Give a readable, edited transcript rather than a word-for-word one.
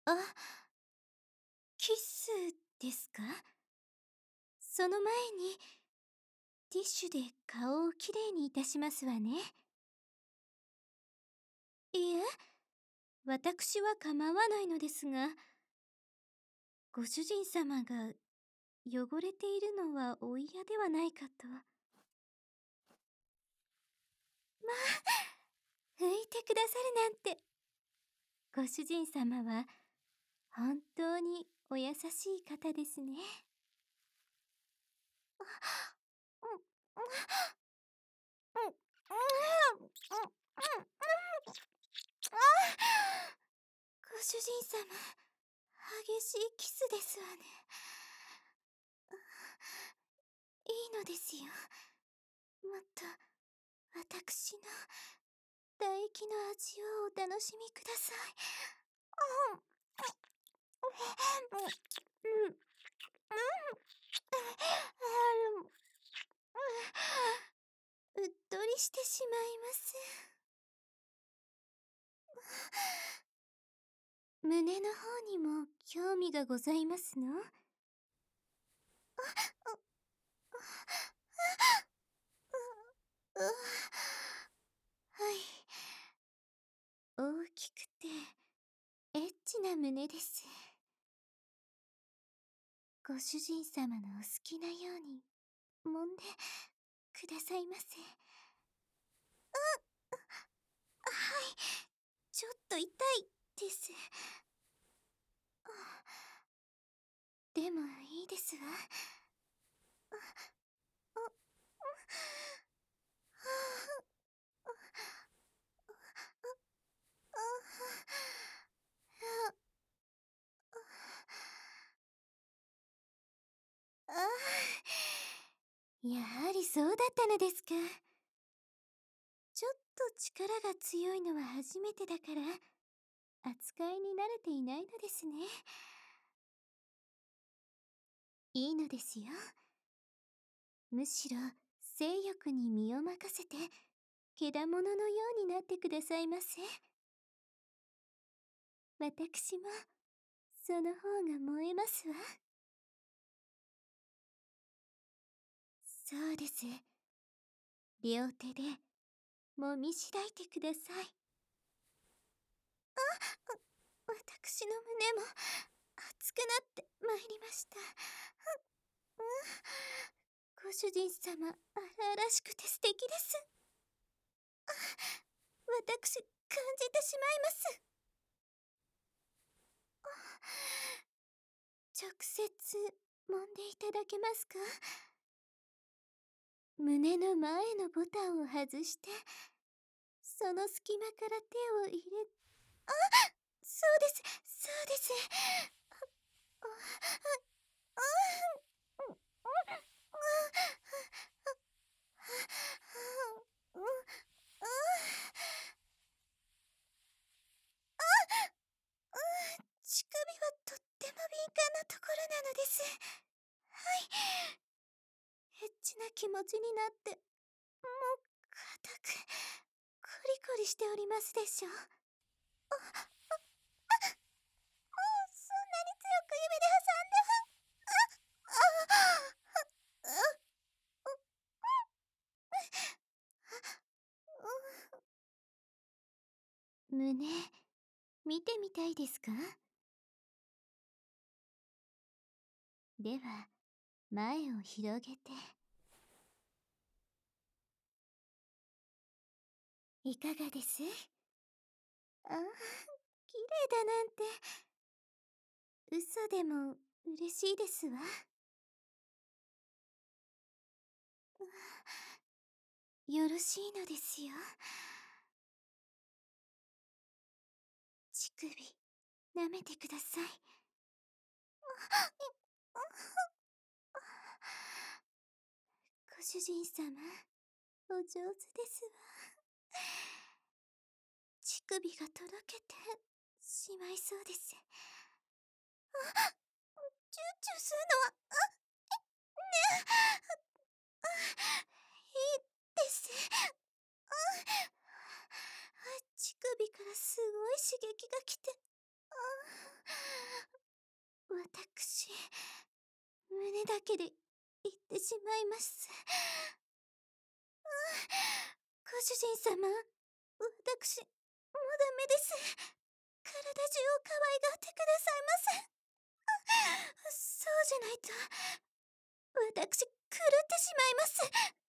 あ、キスですか？その前に、ティッシュで顔をきれいにいたしますわね。いえ、私は構わないのですが、ご主人様が汚れているのはお嫌ではないかと。拭いてくださるなんて。ご主人様は本当にお優しい方ですね。ご主人様、激しいキスですわね。いいのですよ。もっと私の唾液の味をお楽しみください。うっとりしてしまいます。胸の方にも興味がございますの？はい。大きくてエッチな胸です。ご主人様のお好きなように揉んでくださいませ。はい、ちょっと痛いです。でもいいですわ。やはりそうだったのですか。ちょっと力が強いのは初めてだから、扱いに慣れていないのですね。いいのですよ。むしろ性欲に身を任せて、けだもののようになってくださいませ。私もその方が燃えますわ。そうです。両手でもみしだいてください。私の胸も熱くなってまいりました。ご主人様、荒々しくて素敵です。私、感じてしまいます。直接揉んでいただけますか？胸の前のボタンを外して、その隙間から手を入れ、そうです、そうです。乳首はとっても敏感なところなのです。はい。エッチな気持ちになって、もう固く、コリコリしておりますでしょう。そんなに強く指で挟んで、胸、見てみたいですか？では、前を広げて。いかがです？ああ、綺麗だなんて。嘘でも嬉しいですわ。よろしいのですよ。乳首、舐めてください。ご主人様、お上手ですわ。乳首がとろけてしまいそうです。チューチューするのは、ねいいです。乳首からすごい刺激が来て、 私、胸だけで言ってしまいます。ご主人様、私、もうダメです。体中を可愛がってくださいませ。そうじゃないと、私、狂ってしまいます。